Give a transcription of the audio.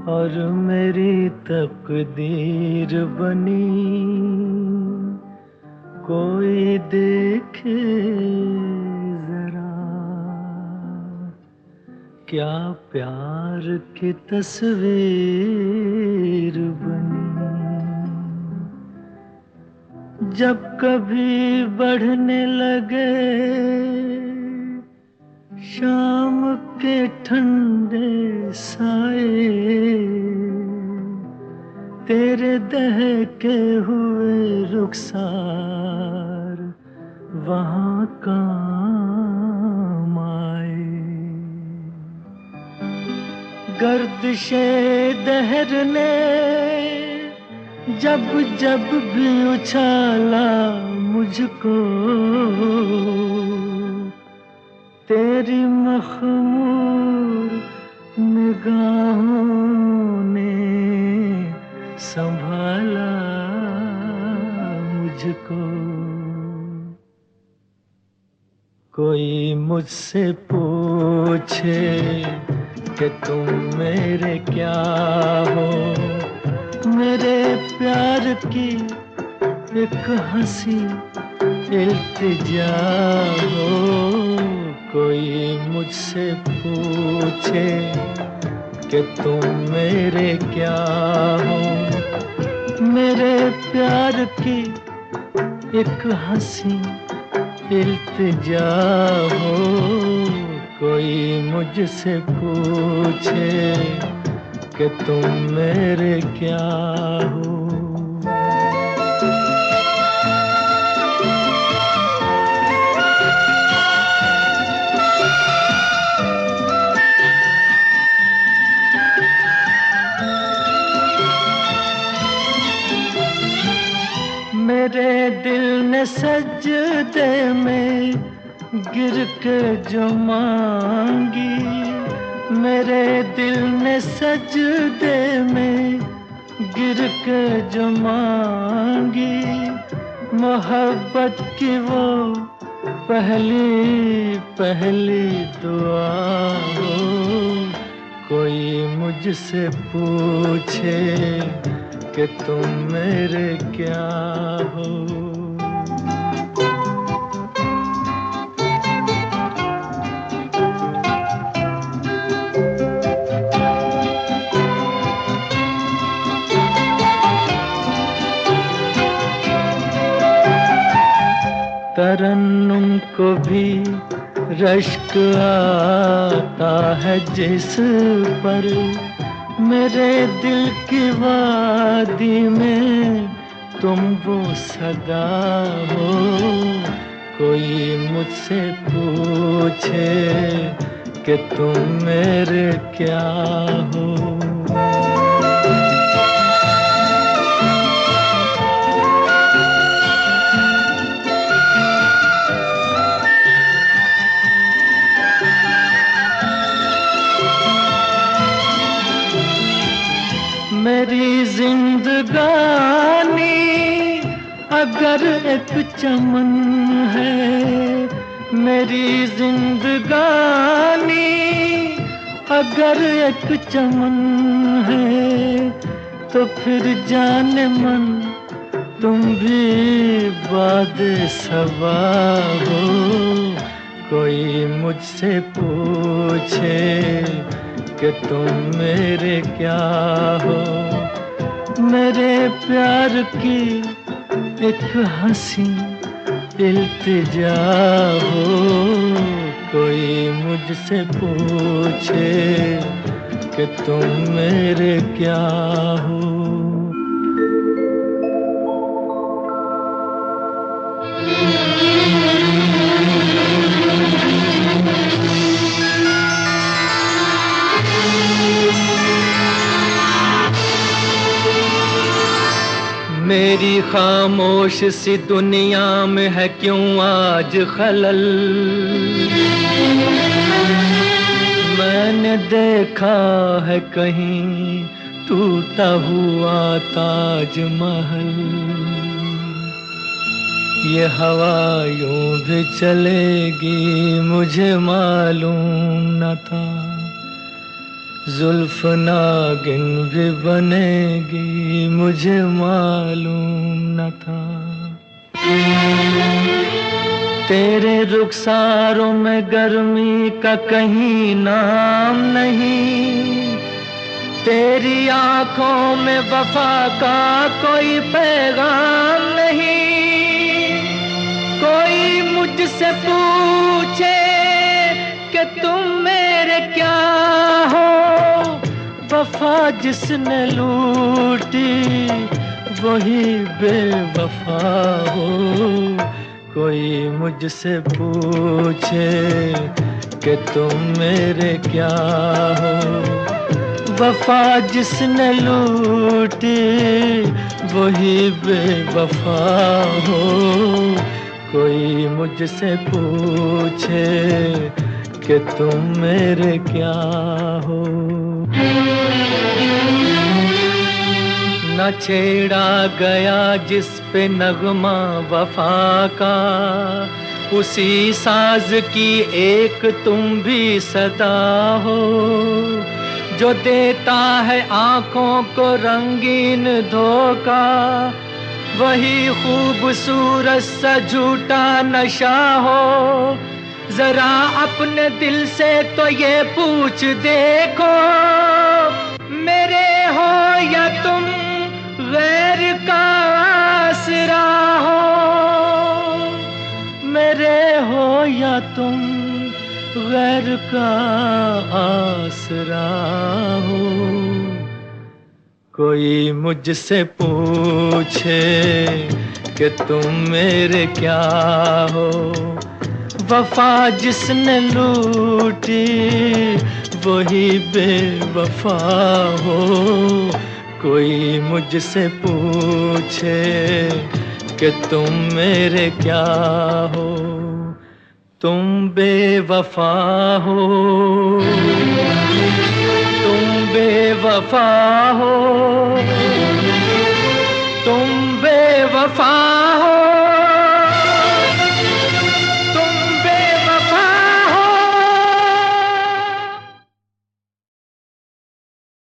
और मेरी तकदीर बनी, कोई देखे जरा क्या प्यार की तस्वीर बनी। जब कभी बढ़ने लगे शाम के ठंडे साए, तेरे दहके हुए रुखसार वहाँ काम आए। गर्दिशे दहर ने जब जब भी उछाला मुझको, तेरी मखमूर निगाहों ने संभाला मुझको। कोई मुझसे पूछे कि तुम मेरे क्या हो, मेरे प्यार की एक हंसी इल्तिजा हो। कोई मुझसे पूछे कि तुम मेरे क्या हो, मेरे प्यार की एक हंसी इल्तिजा हो। कोई मुझसे पूछे कि तुम मेरे क्या हो। मेरे दिल ने सजदे में गिर के जो मांगी, मेरे दिल ने सजदे में गिर के जो मांगी, मोहब्बत की वो पहली पहली दुआ हो। कोई मुझसे पूछे कि तुम मेरे क्या हो। तरन्नुम को भी रश्क आता है जिस पर, मेरे दिल की वादी में तुम वो सदा हो। कोई मुझसे पूछे कि तुम मेरे क्या हो। मेरी जिंदगानी अगर एक चमन है, मेरी जिंदगानी अगर एक चमन है, तो फिर जाने मन तुम भी बादे सबा हो। कोई मुझसे पूछे कि तुम मेरे क्या हो, मेरे प्यार की एक हंसी इल्तिजा हो। कोई मुझसे पूछे कि तुम मेरे क्या हो। मेरी खामोश सी दुनिया में है क्यों आज खलल। मैंने देखा है कहीं टूटा हुआ ताजमहल। ये हवा यूं भी चलेगी मुझे मालूम न था, जुल्फ नागिन भी बनेगी मुझे मालूम न था। तेरे रुखसारों में गर्मी का कहीं नाम नहीं, तेरी आंखों में वफा का कोई पैगाम नहीं। कोई मुझसे पूछे कि तुम मेरे क्या हो, वफा जिसने लूटी वही बेवफा हो। कोई मुझसे पूछे कि तुम मेरे क्या हो, वफा जिसने लूटी वही बेवफा हो। कोई मुझसे पूछे कि तुम मेरे क्या हो। न छेड़ा गया जिस पे नगमा वफा का, उसी साज की एक तुम भी सदा हो। जो देता है आंखों को रंगीन धोखा, वही खूबसूरत सा झूठा नशा हो। जरा अपने दिल से तो ये पूछ देखो, मेरे हो या तुम गैर का आसरा हो। मेरे हो या तुम गैर का आसरा हो। कोई मुझसे पूछे कि तुम मेरे क्या हो, वफा जिसने लूटी वही बेवफा हो। कोई मुझसे पूछे कि तुम मेरे क्या हो, तुम बेवफा हो। तुम बेवफा हो, तुम बेवफा